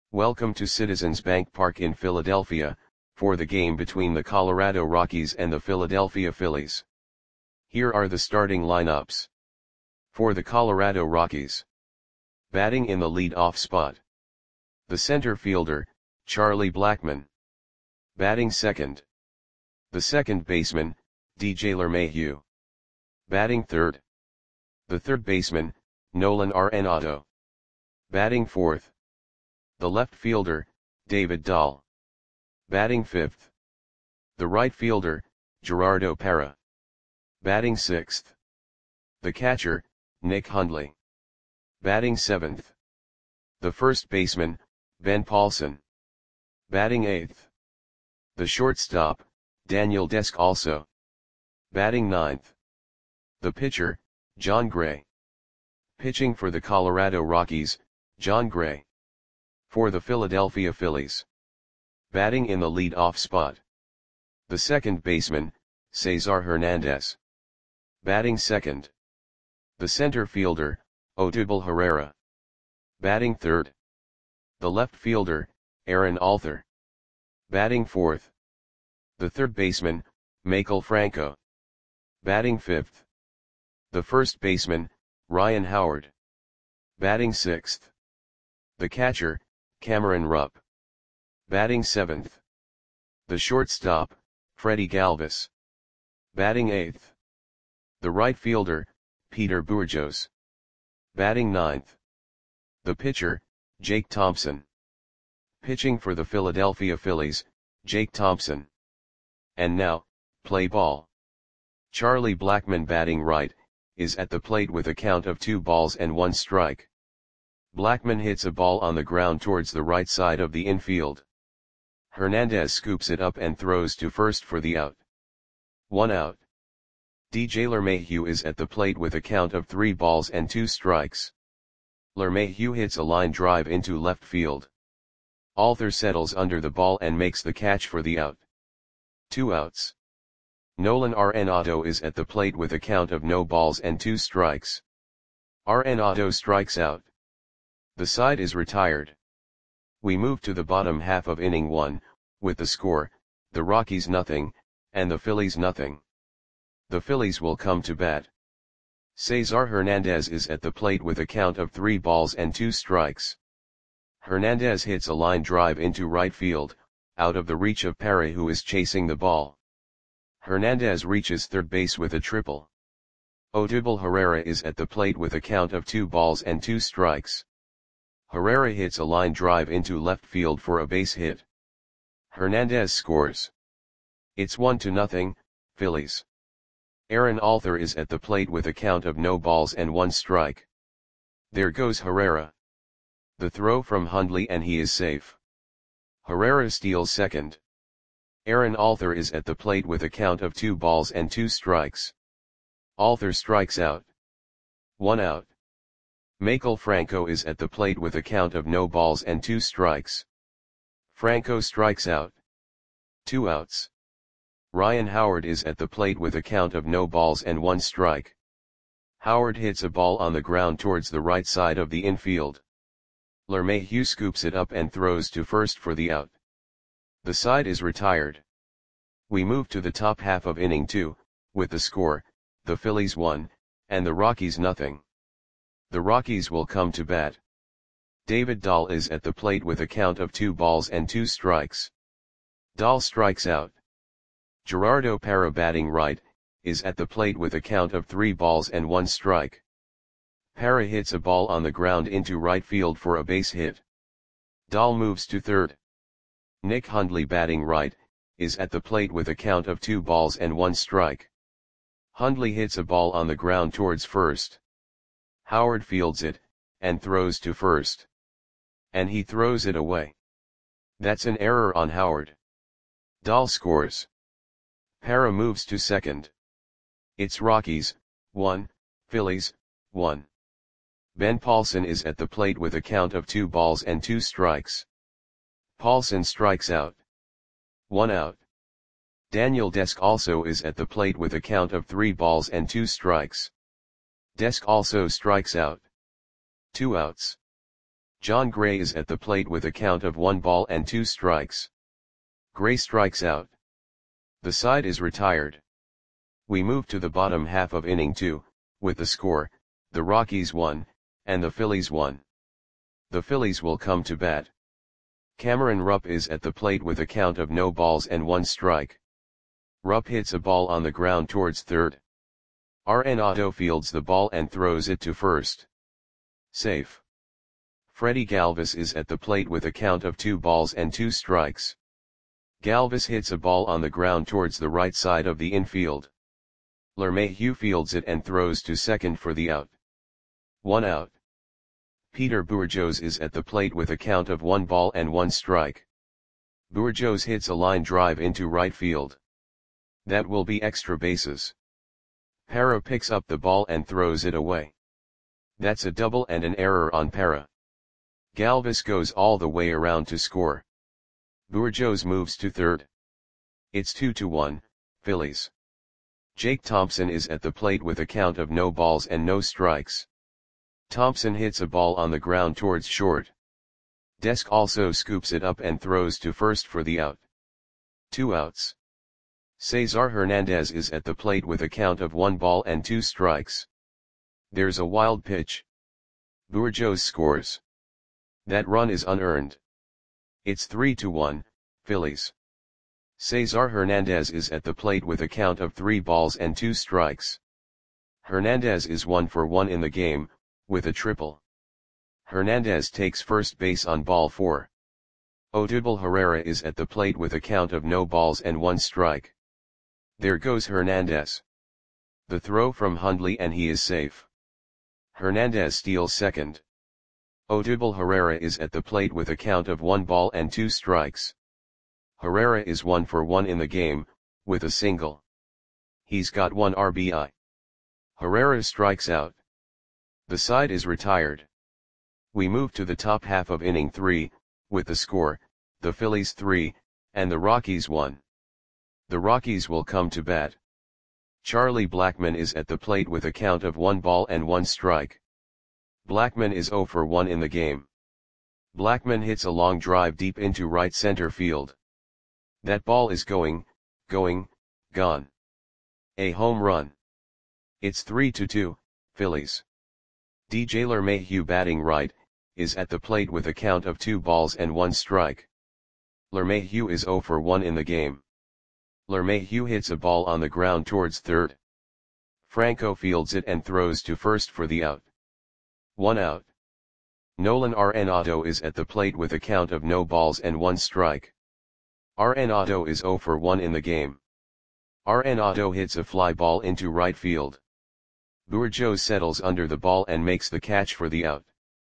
Welcome to Citizens Bank Park in Philadelphia, for the game between the Colorado Rockies and the Philadelphia Phillies. Here are the starting lineups. For the Colorado Rockies. Batting in the lead-off spot. The center fielder, Charlie Blackmon. Batting second. The second baseman, DJ LeMahieu. Batting third. The third baseman, Nolan Arenado. Batting fourth. The left fielder, David Dahl. Batting fifth. The right fielder, Gerardo Parra. Batting sixth. The catcher, Nick Hundley. Batting seventh. The first baseman, Ben Paulson. Batting eighth. The shortstop, Daniel Descalso. Batting ninth. The pitcher, Jon Gray. Pitching for the Colorado Rockies, Jon Gray. For the Philadelphia Phillies. Batting in the lead-off spot. The second baseman, Cesar Hernandez. Batting second. The center fielder, Odubel Herrera. Batting third. The left fielder, Aaron Alther. Batting fourth. The third baseman, Maikel Franco. Batting fifth. The first baseman, Ryan Howard. Batting sixth. The catcher, Cameron Rupp. Batting seventh. The shortstop, Freddie Galvis. Batting eighth. The right fielder, Peter Bourjos. Batting ninth. The pitcher, Jake Thompson. Pitching for the Philadelphia Phillies, Jake Thompson. And now, play ball. Charlie Blackmon batting right, is at the plate with a count of 2 balls and 1 strike. Blackmon hits a ball on the ground towards the right side of the infield. Hernandez scoops it up and throws to first for the out. 1 out. DJ LeMahieu is at the plate with a count of 3 balls and 2 strikes. LeMahieu hits a line drive into left field. Alther settles under the ball and makes the catch for the out. 2 outs. Nolan Arenado is at the plate with a count of no balls and 2 strikes. Arenado strikes out. The side is retired. We move to the bottom half of inning 1, with the score, the Rockies nothing, and the Phillies nothing. The Phillies will come to bat. Cesar Hernandez is at the plate with a count of 3 balls and 2 strikes. Hernandez hits a line drive into right field, out of the reach of Parra, who is chasing the ball. Hernandez reaches third base with a triple. Odubel Herrera is at the plate with a count of 2 balls and 2 strikes. Herrera hits a line drive into left field for a base hit. Hernandez scores. It's 1-0, Phillies. Aaron Alther is at the plate with a count of no balls and 1 strike. There goes Herrera. The throw from Hundley and he is safe. Herrera steals second. Aaron Alther is at the plate with a count of 2 balls and 2 strikes. Alther strikes out. 1 out. Maikel Franco is at the plate with a count of no balls and 2 strikes. Franco strikes out. 2 outs. Ryan Howard is at the plate with a count of no balls and 1 strike. Howard hits a ball on the ground towards the right side of the infield. LeMahieu scoops it up and throws to first for the out. The side is retired. We move to the top half of inning 2, with the score, the Phillies 1, and the Rockies nothing. The Rockies will come to bat. David Dahl is at the plate with a count of 2 balls and 2 strikes. Dahl strikes out. Gerardo Parra batting right, is at the plate with a count of 3 balls and 1 strike. Parra hits a ball on the ground into right field for a base hit. Dahl moves to third. Nick Hundley batting right, is at the plate with a count of 2 balls and 1 strike. Hundley hits a ball on the ground towards first. Howard fields it, and throws to first. And he throws it away. That's an error on Howard. Dahl scores. Parra moves to second. It's Rockies, 1, Phillies, 1. Ben Paulson is at the plate with a count of 2 balls and 2 strikes. Paulson strikes out. 1 out. Daniel Descalso is at the plate with a count of 3 balls and 2 strikes. Descalso strikes out. 2 outs. John Gray is at the plate with a count of 1 ball and 2 strikes. Gray strikes out. The side is retired. We move to the bottom half of inning 2, with the score, the Rockies 1, and the Phillies 1. The Phillies will come to bat. Cameron Rupp is at the plate with a count of no balls and 1 strike. Rupp hits a ball on the ground towards third. Arenado fields the ball and throws it to first. Safe. Freddie Galvis is at the plate with a count of 2 balls and 2 strikes. Galvis hits a ball on the ground towards the right side of the infield. LeMahieu fields it and throws to second for the out. 1 out. Peter Bourjos is at the plate with a count of 1 ball and 1 strike. Bourjos hits a line drive into right field. That will be extra bases. Parra picks up the ball and throws it away. That's a double and an error on Parra. Galvis goes all the way around to score. Bourjos moves to third. It's 2-1, Phillies. Jake Thompson is at the plate with a count of no balls and no strikes. Thompson hits a ball on the ground towards short. Desk also scoops it up and throws to first for the out. 2 outs. Cesar Hernandez is at the plate with a count of 1 ball and 2 strikes. There's a wild pitch. Bourjos scores. That run is unearned. It's 3-1, Phillies. Cesar Hernandez is at the plate with a count of 3 balls and 2 strikes. Hernandez is 1 for 1 in the game, with a triple. Hernandez takes first base on ball 4. Odubel Herrera is at the plate with a count of no balls and 1 strike. There goes Hernandez. The throw from Hundley and he is safe. Hernandez steals second. Odubel Herrera is at the plate with a count of 1 ball and 2 strikes. Herrera is 1 for 1 in the game, with a single. He's got 1 RBI. Herrera strikes out. The side is retired. We move to the top half of inning 3, with the score, the Phillies 3, and the Rockies 1. The Rockies will come to bat. Charlie Blackmon is at the plate with a count of 1 ball and 1 strike. Blackmon is 0 for 1 in the game. Blackmon hits a long drive deep into right center field. That ball is gone. A home run. It's 3-2, Phillies. DJ LeMahieu batting right, is at the plate with a count of 2 balls and 1 strike. LeMahieu is 0 for 1 in the game. LeMahieu hits a ball on the ground towards third. Franco fields it and throws to first for the out. 1 out. Nolan Arenado is at the plate with a count of no balls and 1 strike. Arenado is 0 for 1 in the game. Arenado hits a fly ball into right field. Bourjos settles under the ball and makes the catch for the out.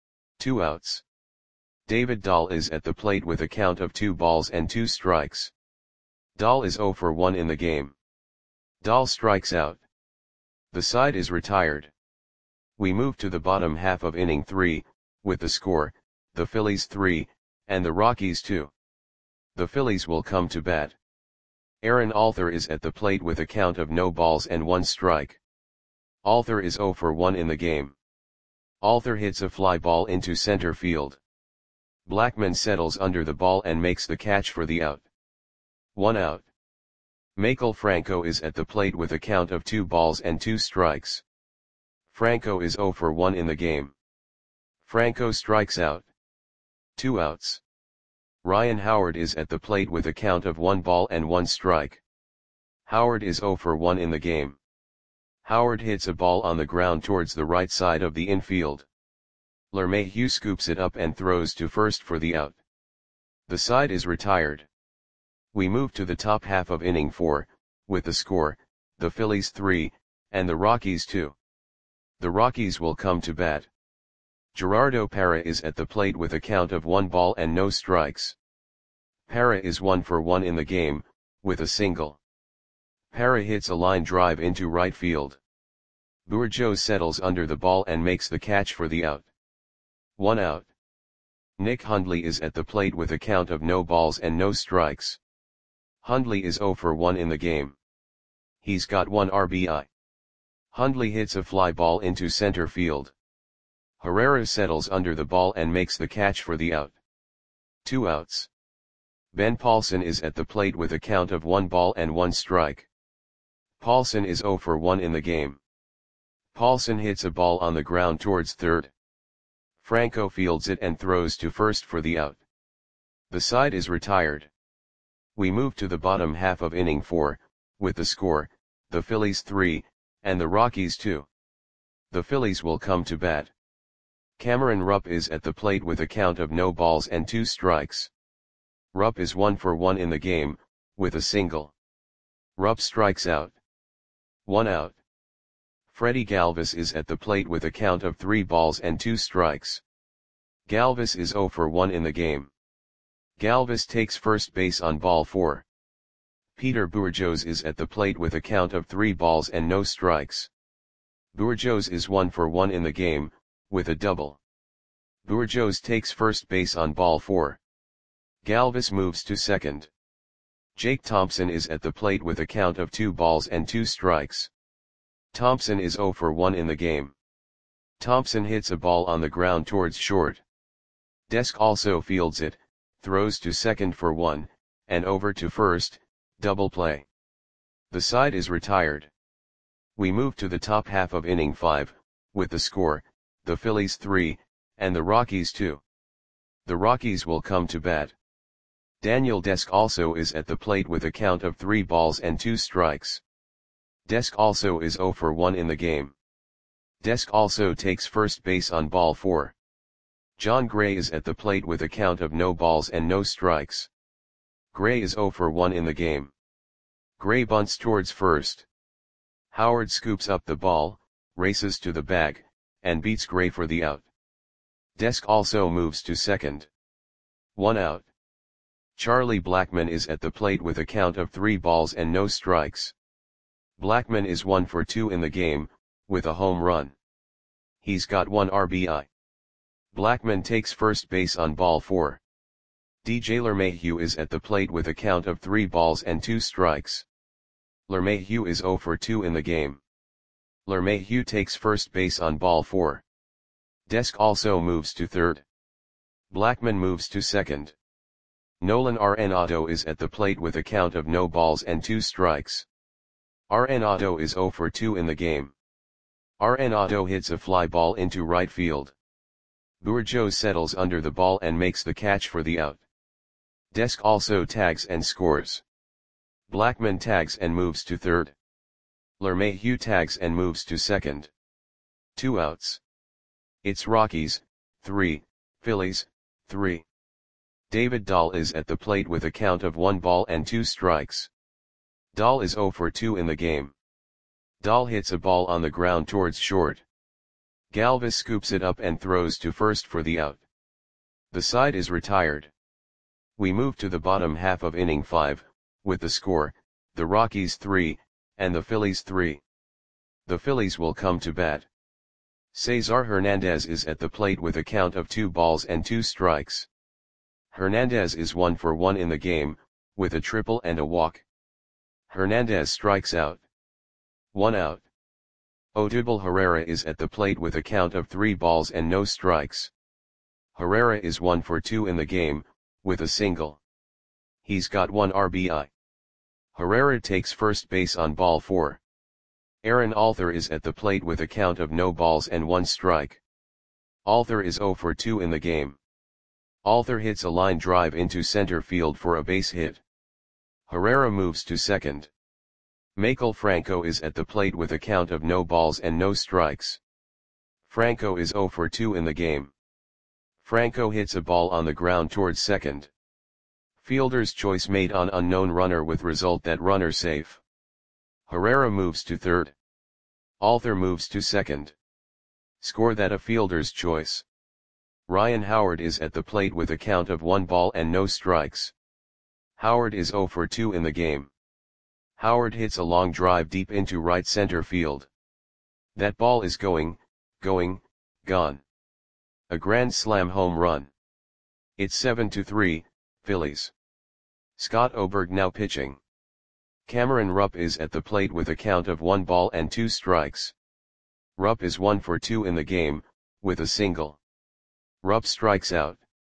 2 outs. David Dahl is at the plate with a count of 2 balls and 2 strikes. Dahl is 0 for 1 in the game. Dahl strikes out. The side is retired. We move to the bottom half of inning 3, with the score, the Phillies 3, and the Rockies 2. The Phillies will come to bat. Aaron Alther is at the plate with a count of no balls and 1 strike. Alther is 0 for 1 in the game. Alther hits a fly ball into center field. Blackmon settles under the ball and makes the catch for the out. 1 out. Maikel Franco is at the plate with a count of 2 balls and 2 strikes. Franco is 0 for 1 in the game. Franco strikes out. 2 outs. Ryan Howard is at the plate with a count of 1 ball and 1 strike. Howard is 0 for 1 in the game. Howard hits a ball on the ground towards the right side of the infield. LeMahieu scoops it up and throws to first for the out. The side is retired. We move to the top half of inning 4, with the score, the Phillies 3, and the Rockies 2. The Rockies will come to bat. Gerardo Parra is at the plate with a count of 1 ball and no strikes. Parra is 1 for 1 in the game, with a single. Parra hits a line drive into right field. Bourjos settles under the ball and makes the catch for the out. 1 out. Nick Hundley is at the plate with a count of no balls and no strikes. Hundley is 0 for 1 in the game. He's got 1 RBI. Hundley hits a fly ball into center field. Herrera settles under the ball and makes the catch for the out. 2 outs. Ben Paulson is at the plate with a count of 1 ball and 1 strike. Paulson is 0 for 1 in the game. Paulson hits a ball on the ground towards third. Franco fields it and throws to first for the out. The side is retired. We move to the bottom half of inning 4, with the score, the Phillies 3, and the Rockies 2. The Phillies will come to bat. Cameron Rupp is at the plate with a count of no balls and 2 strikes. Rupp is 1 for 1 in the game, with a single. Rupp strikes out. 1 out. Freddie Galvis is at the plate with a count of 3 balls and 2 strikes. Galvis is 0 for 1 in the game. Galvis takes first base on ball 4. Peter Bourjos is at the plate with a count of 3 balls and no strikes. Bourjos is 1 for 1 in the game, with a double. Bourjos takes first base on ball 4. Galvis moves to second. Jake Thompson is at the plate with a count of 2 balls and 2 strikes. Thompson is 0 for 1 in the game. Thompson hits a ball on the ground towards short. Desk also fields it, throws to second for 1, and over to first, double play. The side is retired. We move to the top half of inning 5, with the score, the Phillies 3, and the Rockies 2. The Rockies will come to bat. Daniel Desk also is at the plate with a count of 3 balls and 2 strikes. Desk also is 0 for 1 in the game. Desk also takes first base on ball 4. John Gray is at the plate with a count of no balls and no strikes. Gray is 0 for 1 in the game. Gray bunts towards first. Howard scoops up the ball, races to the bag, and beats Gray for the out. Desk also moves to second. 1 out. Charlie Blackmon is at the plate with a count of 3 balls and no strikes. Blackmon is 1 for 2 in the game, with a home run. He's got 1 RBI. Blackmon takes first base on ball 4. DJ LeMahieu is at the plate with a count of 3 balls and 2 strikes. LeMahieu is 0 for 2 in the game. LeMahieu takes first base on ball 4. Desk also moves to third. Blackmon moves to second. Nolan Arenado is at the plate with a count of no balls and 2 strikes. Arenado is 0 for 2 in the game. Arenado hits a fly ball into right field. Bourjos settles under the ball and makes the catch for the out. Desk also tags and scores. Blackmon tags and moves to third. LeMahieu tags and moves to second. 2 outs. It's Rockies, 3, Phillies, 3. David Dahl is at the plate with a count of 1 ball and 2 strikes. Dahl is 0 for 2 in the game. Dahl hits a ball on the ground towards short. Galvis scoops it up and throws to first for the out. The side is retired. We move to the bottom half of inning 5, with the score, the Rockies 3, and the Phillies 3. The Phillies will come to bat. Cesar Hernandez is at the plate with a count of 2 balls and 2 strikes. Hernandez is 1 for 1 in the game, with a triple and a walk. Hernandez strikes out. 1 out. Odubel Herrera is at the plate with a count of 3 balls and no strikes. Herrera is 1 for 2 in the game, with a single. He's got 1 RBI. Herrera takes first base on ball 4. Aaron Alther is at the plate with a count of no balls and 1 strike. Alther is 0 for 2 in the game. Alther hits a line drive into center field for a base hit. Herrera moves to second. Maikel Franco is at the plate with a count of no balls and no strikes. Franco is 0 for 2 in the game. Franco hits a ball on the ground towards second. Fielder's choice made on unknown runner with result that runner safe. Herrera moves to third. Alther moves to second. Score that a fielder's choice. Ryan Howard is at the plate with a count of 1 ball and no strikes. Howard is 0 for 2 in the game. Howard hits a long drive deep into right center field. That ball is going, gone. A grand slam home run. It's 7-3, Phillies. Scott Oberg now pitching. Cameron Rupp is at the plate with a count of 1 ball and 2 strikes. Rupp is 1 for 2 in the game, with a single. Rupp strikes out.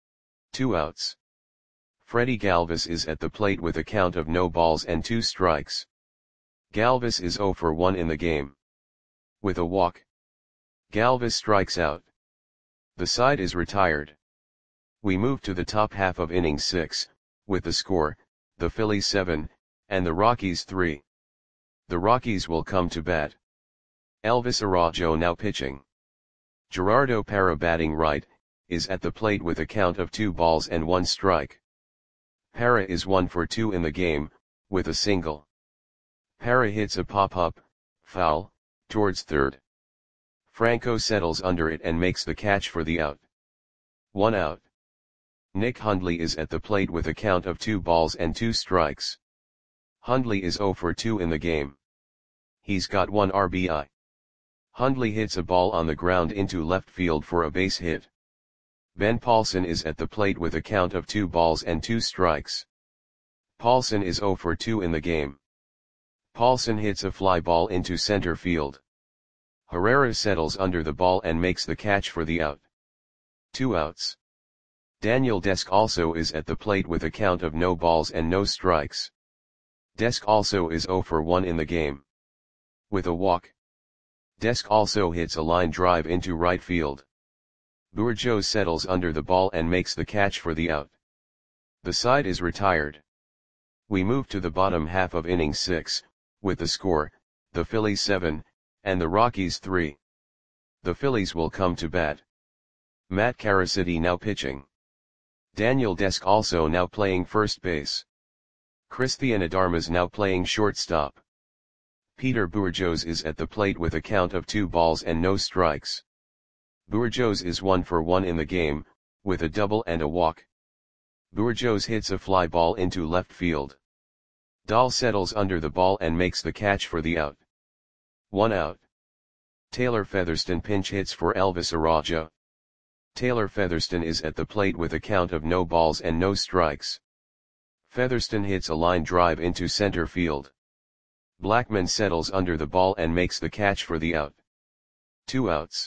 2 outs. Freddie Galvis is at the plate with a count of no balls and 2 strikes. Galvis is 0 for 1 in the game. With a walk. Galvis strikes out. The side is retired. We move to the top half of inning 6, with the score, the Phillies 7, and the Rockies 3. The Rockies will come to bat. Elvis Araujo now pitching. Gerardo Parra batting right, is at the plate with a count of 2 balls and 1 strike. Parra is 1 for 2 in the game, with a single. Parra hits a pop-up, foul, towards third. Franco settles under it and makes the catch for the out. 1 out. Nick Hundley is at the plate with a count of 2 balls and 2 strikes. Hundley is 0 for 2 in the game. He's got 1 RBI. Hundley hits a ball on the ground into left field for a base hit. Ben Paulson is at the plate with a count of 2 balls and 2 strikes. Paulson is 0 for 2 in the game. Paulson hits a fly ball into center field. Herrera settles under the ball and makes the catch for the out. 2 outs. Daniel Desk also is at the plate with a count of no balls and no strikes. Desk also is 0 for 1 in the game. With a walk. Desk also hits a line drive into right field. Bourgeau settles under the ball and makes the catch for the out. The side is retired. We move to the bottom half of inning 6, with the score, the Phillies 7, and the Rockies 3. The Phillies will come to bat. Matt Caracity now pitching. Daniel Desk also now playing first base. Christian Adarmas now playing shortstop. Peter Bourgeos is at the plate with a count of 2 balls and no strikes. Bourgeos is 1 for 1 in the game, with a double and a walk. Bourgeos hits a fly ball into left field. Dahl settles under the ball and makes the catch for the out. 1 out. Taylor Featherston pinch hits for Elvis Araujo. Taylor Featherston is at the plate with a count of no balls and no strikes. Featherston hits a line drive into center field. Blackman settles under the ball and makes the catch for the out. 2 outs.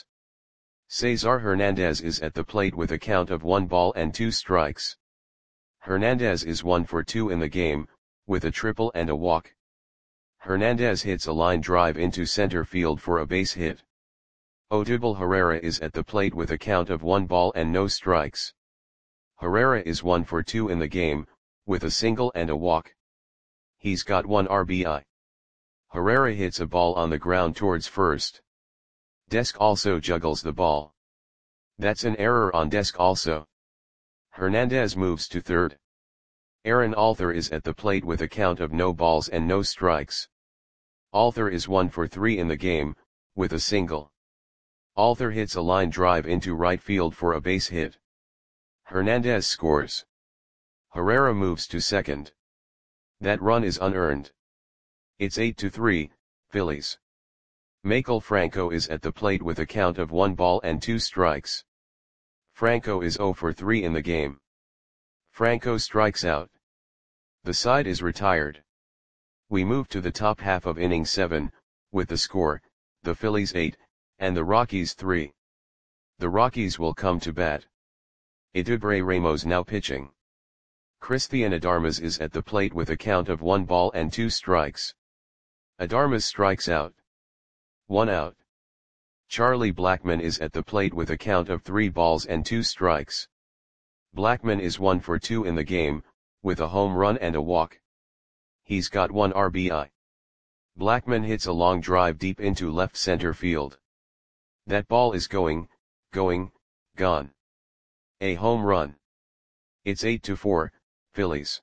Cesar Hernandez is at the plate with a count of 1 ball and 2 strikes. Hernandez is 1 for 2 in the game, with a triple and a walk. Hernandez hits a line drive into center field for a base hit. Odubel Herrera is at the plate with a count of 1 ball and no strikes. Herrera is 1 for 2 in the game, with a single and a walk. He's got 1 RBI. Herrera hits a ball on the ground towards first. Desk also juggles the ball. That's an error on Desk also. Hernandez moves to third. Aaron Alther is at the plate with a count of no balls and no strikes. Alther is 1 for 3 in the game, with a single. Alther hits a line drive into right field for a base hit. Hernandez scores. Herrera moves to second. That run is unearned. It's 8-3, Phillies. Maikel Franco is at the plate with a count of 1 ball and 2 strikes. Franco is 0 for 3 in the game. Franco strikes out. The side is retired. We move to the top half of inning 7, with the score, the Phillies 8, and the Rockies 3. The Rockies will come to bat. Eduardo Ramos now pitching. Christian Adarmas is at the plate with a count of 1 ball and 2 strikes. Adarmas strikes out. 1 out. Charlie Blackmon is at the plate with a count of 3 balls and 2 strikes. Blackmon is 1 for 2 in the game, with a home run and a walk. He's got 1 RBI. Blackmon hits a long drive deep into left center field. That ball is going, gone. A home run. It's 8-4, Phillies.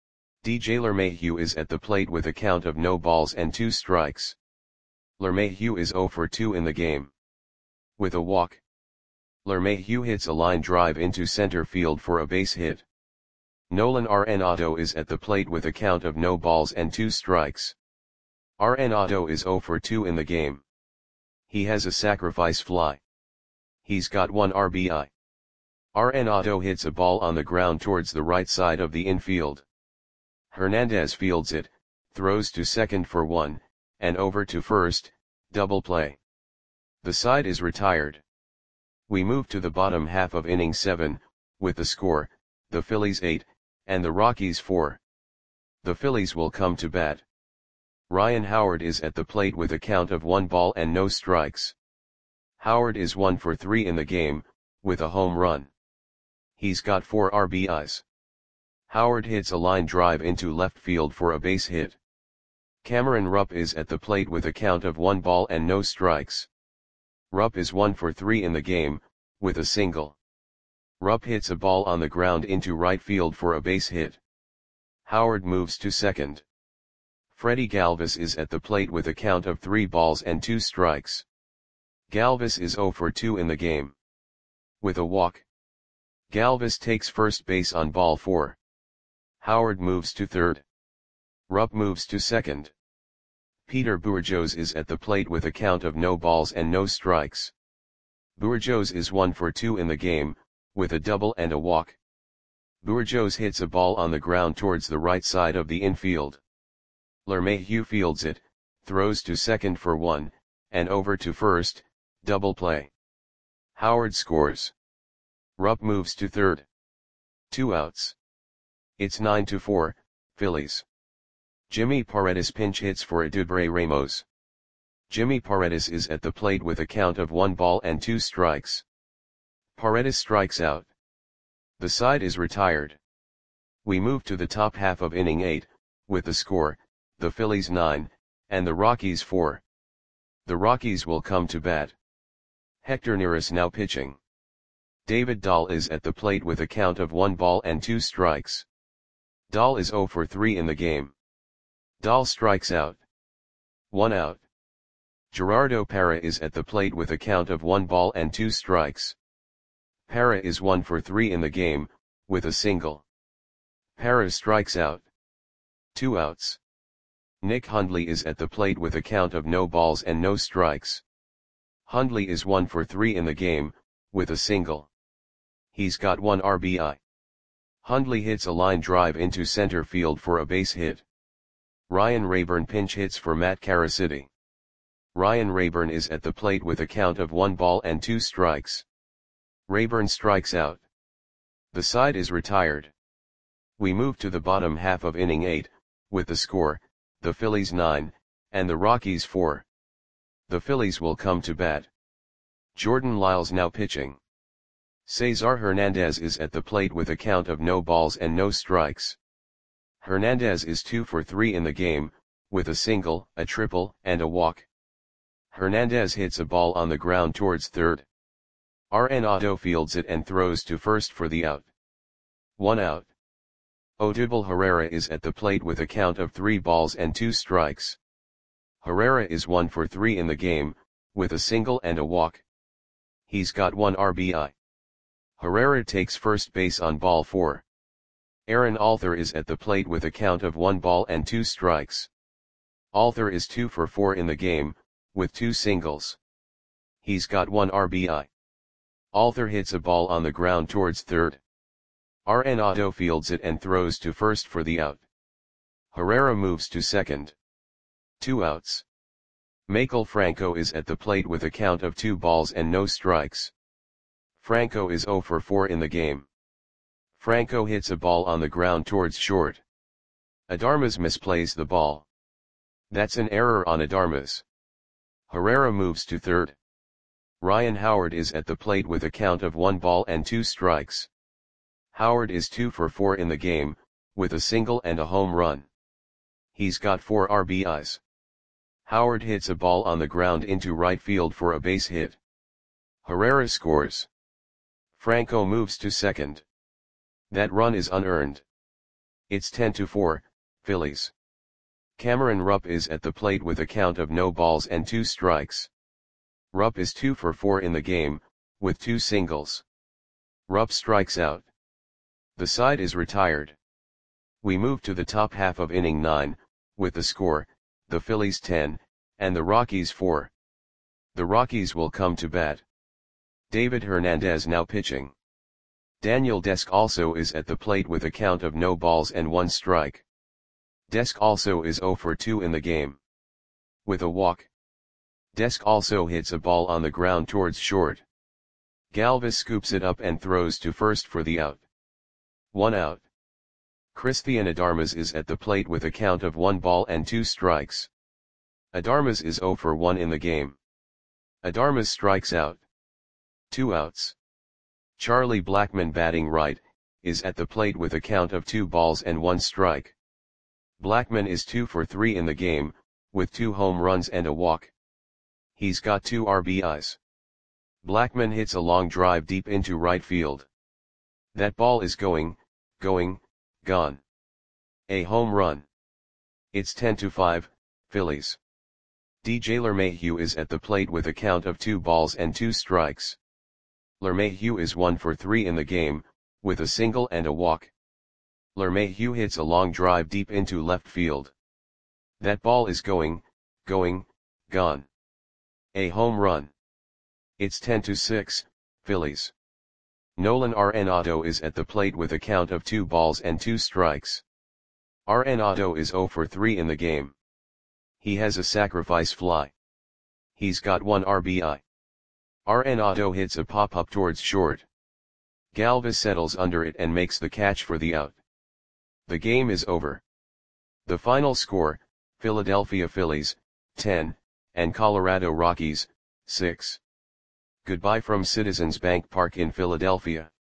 DJ LeMahieu is at the plate with a count of no balls and 2 strikes. LeMahieu is 0 for 2 in the game. With a walk. LeMahieu hits a line drive into center field for a base hit. Nolan Arenado is at the plate with a count of no balls and 2 strikes. Arenado is 0 for 2 in the game. He has a sacrifice fly. He's got 1 RBI. Arenado hits a ball on the ground towards the right side of the infield. Hernandez fields it, throws to second for 1, and over to first, double play. The side is retired. We move to the bottom half of inning 7, with the score, the Phillies 8, and the Rockies 4. The Phillies will come to bat. Ryan Howard is at the plate with a count of 1 ball and no strikes. Howard is 1 for 3 in the game, with a home run. He's got 4 RBIs. Howard hits a line drive into left field for a base hit. Cameron Rupp is at the plate with a count of 1 ball and no strikes. Rupp is 1 for 3 in the game, with a single. Rupp hits a ball on the ground into right field for a base hit. Howard moves to second. Freddie Galvis is at the plate with a count of 3 balls and 2 strikes. Galvis is 0 for 2 in the game. With a walk. Galvis takes first base on ball 4. Howard moves to third. Rupp moves to second. Peter Bourjos is at the plate with a count of no balls and no strikes. Bourjos is 1 for 2 in the game, with a double and a walk. Bourjos hits a ball on the ground towards the right side of the infield. LeMahieu fields it, throws to second for 1, and over to first, double play. Howard scores. Rupp moves to third. 2 outs. It's 9-4, Phillies. Jimmy Paredes pinch hits for Eduardo Ramos. Jimmy Paredes is at the plate with a count of 1 ball and 2 strikes. Paredes strikes out. The side is retired. We move to the top half of inning 8, with the score, the Phillies 9, and the Rockies 4. The Rockies will come to bat. Hector Neris now pitching. David Dahl is at the plate with a count of 1 ball and 2 strikes. Dahl is 0 for 3 in the game. Dahl strikes out. 1 out. Gerardo Parra is at the plate with a count of 1 ball and 2 strikes. Parra is 1 for 3 in the game, with a single. Parra strikes out. 2 outs. Nick Hundley is at the plate with a count of no balls and no strikes. Hundley is 1 for 3 in the game, with a single. He's got 1 RBI. Hundley hits a line drive into center field for a base hit. Ryan Rayburn pinch hits for Matt Caracity. Ryan Rayburn is at the plate with a count of 1 ball and 2 strikes. Rayburn strikes out. The side is retired. We move to the bottom half of inning 8, with the score, the Phillies 9, and the Rockies 4. The Phillies will come to bat. Jordan Lyles now pitching. Cesar Hernandez is at the plate with a count of no balls and no strikes. Hernandez is 2 for 3 in the game, with a single, a triple, and a walk. Hernandez hits a ball on the ground towards third. Arenado fields it and throws to first for the out. 1 out. Odubel Herrera is at the plate with a count of 3 balls and 2 strikes. Herrera is 1 for 3 in the game, with a single and a walk. He's got 1 RBI. Herrera takes first base on ball 4. Aaron Alther is at the plate with a count of 1 ball and 2 strikes. Alther is 2 for 4 in the game, with 2 singles. He's got 1 RBI. Alther hits a ball on the ground towards third. Arenado fields it and throws to first for the out. Herrera moves to second. 2 outs. Maikel Franco is at the plate with a count of 2 balls and no strikes. Franco is 0 for 4 in the game. Franco hits a ball on the ground towards short. Adarmas misplays the ball. That's an error on Adarmas. Herrera moves to third. Ryan Howard is at the plate with a count of 1 ball and 2 strikes. Howard is 2 for 4 in the game, with a single and a home run. He's got 4 RBIs. Howard hits a ball on the ground into right field for a base hit. Herrera scores. Franco moves to second. That run is unearned. It's 10-4, Phillies. Cameron Rupp is at the plate with a count of no balls and 2 strikes. Rupp is 2 for 4 in the game, with 2 singles. Rupp strikes out. The side is retired. We move to the top half of inning 9, with the score, the Phillies 10, and the Rockies 4. The Rockies will come to bat. David Hernandez now pitching. Daniel Desk also is at the plate with a count of no balls and 1 strike. Desk also is 0 for 2 in the game. With a walk. Desk also hits a ball on the ground towards short. Galvis scoops it up and throws to first for the out. 1 out. Christian Adarmas is at the plate with a count of 1 ball and 2 strikes. Adarmas is 0 for 1 in the game. Adarmas strikes out. 2 outs. Charlie Blackmon, batting right, is at the plate with a count of 2 balls and 1 strike. Blackmon is 2 for 3 in the game, with 2 home runs and a walk. He's got 2 RBIs. Blackmon hits a long drive deep into right field. That ball is going, gone. A home run. It's 10-5, Phillies. DJ LeMahieu is at the plate with a count of 2 balls and 2 strikes. LeMahieu is 1 for 3 in the game, with a single and a walk. LeMahieu hits a long drive deep into left field. That ball is going, gone. A home run. It's 10-6, Phillies. Nolan Arenado is at the plate with a count of 2 balls and 2 strikes. Arenado is 0 for 3 in the game. He has a sacrifice fly. He's got 1 RBI. Arenado hits a pop-up towards short. Galvis settles under it and makes the catch for the out. The game is over. The final score, Philadelphia Phillies, 10, and Colorado Rockies, 6. Goodbye from Citizens Bank Park in Philadelphia.